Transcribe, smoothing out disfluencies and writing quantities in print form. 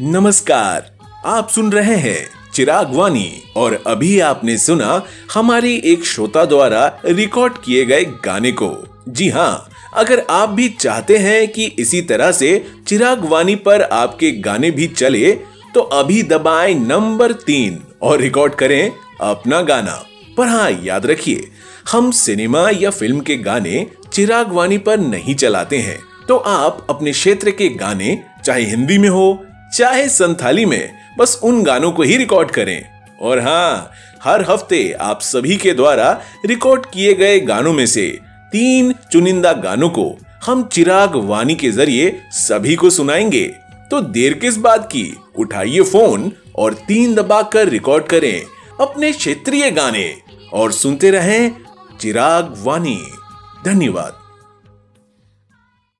नमस्कार, आप सुन रहे हैं चिराग वाणी और अभी आपने सुना हमारी एक श्रोता द्वारा रिकॉर्ड किए गए गाने को। जी हाँ, अगर आप भी चाहते हैं कि इसी तरह से चिराग वाणी पर आपके गाने भी चले तो अभी दबाएं नंबर 3 और रिकॉर्ड करें अपना गाना। पर हाँ, याद रखिए, हम सिनेमा या फिल्म के गाने चिराग वाणी पर नहीं चलाते हैं, तो आप अपने क्षेत्र के गाने चाहे हिंदी में हो चाहे संथाली में, बस उन गानों को ही रिकॉर्ड करें। और हाँ, हर हफ्ते आप सभी के द्वारा रिकॉर्ड किए गए गानों में से 3 चुनिंदा गानों को हम चिराग वाणी के जरिए सभी को सुनाएंगे। तो देर किस बात की, उठाइए फोन और 3 दबाकर रिकॉर्ड करें अपने क्षेत्रीय गाने और सुनते रहें चिराग वाणी। धन्यवाद।